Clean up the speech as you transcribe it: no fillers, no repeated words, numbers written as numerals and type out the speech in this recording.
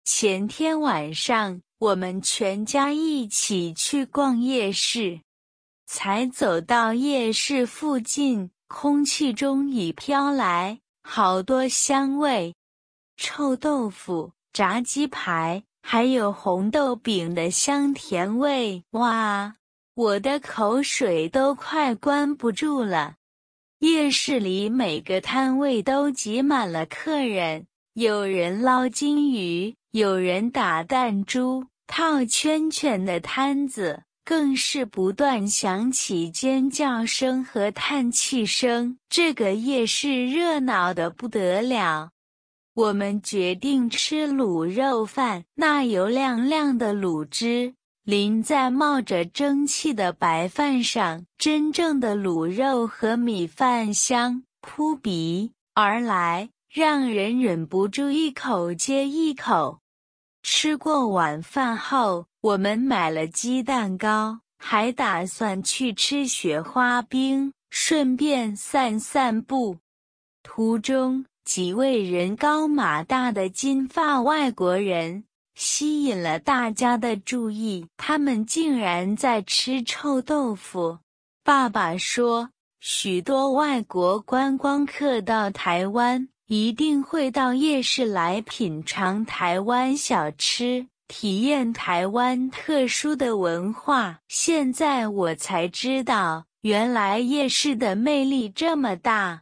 前天晚上，我们全家一起去逛夜市，才走到夜市附近，空气中已飘来好多香味，臭豆腐、炸鸡排，还有红豆饼的香甜味。哇，我的口水都快关不住了。夜市里每个摊位都挤满了客人，有人捞金鱼，有人打弹珠，套圈圈的摊子更是不断响起尖叫声和叹气声。这个夜市热闹得不得了。我们决定吃卤肉饭，那油亮亮的卤汁淋在冒着蒸汽的白饭上，真正的卤肉和米饭香扑鼻而来，让人忍不住一口接一口。吃过晚饭后，我们买了鸡蛋糕，还打算去吃雪花冰，顺便散散步。途中，几位人高马大的金发外国人吸引了大家的注意，他们竟然在吃臭豆腐。爸爸说，许多外国观光客到台湾，一定会到夜市来品尝台湾小吃，体验台湾特殊的文化。现在我才知道，原来夜市的魅力这么大。